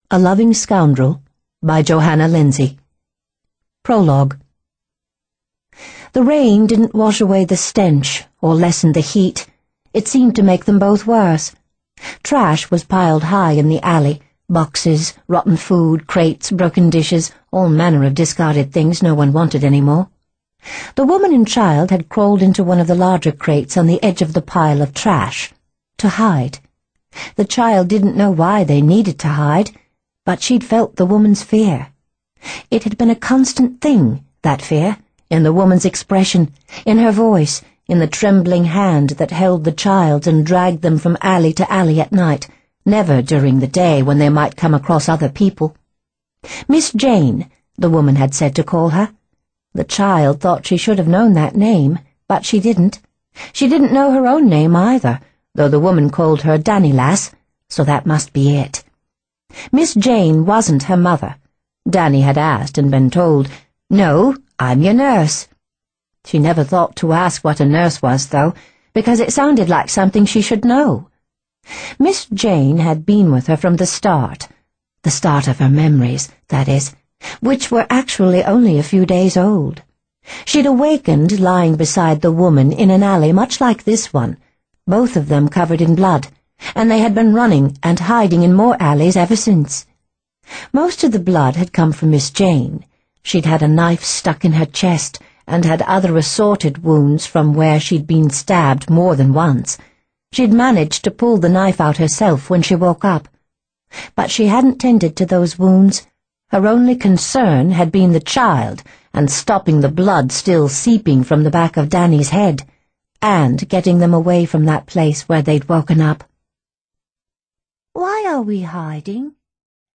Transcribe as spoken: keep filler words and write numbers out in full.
A Loving Scoundrel by Johanna Lindsey. Prologue. The rain didn't wash away the stench or lessen the heat. It seemed to make them both worse. Trash was piled high in the alley, boxes, rotten food, crates, broken dishes, all manner of discarded things no one wanted any more. The woman and child had crawled into one of the larger crates on the edge of the pile of trash, to hide. The child didn't know why they needed to hide, but she'd felt the woman's fear. It had been a constant thing, that fear, in the woman's expression, in her voice, in the trembling hand that held the child and dragged them from alley to alley at night, never during the day when they might come across other people. Miss Jane, the woman had said to call her. The child thought she should have known that name, but she didn't. She didn't know her own name either, though the woman called her Danny Lass, so that must be it. Miss Jane wasn't her mother. Danny had asked and been told, "No, I'm your nurse." She never thought to ask what a nurse was, though, because it sounded like something she should know. Miss Jane had been with her from the start, the start of her memories, that is, which were actually only a few days old. She'd awakened lying beside the woman in an alley much like this one, both of them covered in blood, and they had been running and hiding in more alleys ever since. Most of the blood had come from Miss Jane. She'd had a knife stuck in her chest and had other assorted wounds from where she'd been stabbed more than once. She'd managed to pull the knife out herself when she woke up. But she hadn't tended to those wounds. Her only concern had been the child and stopping the blood still seeping from the back of Danny's head, and getting them away from that place where they'd woken up. "Why are we hiding?"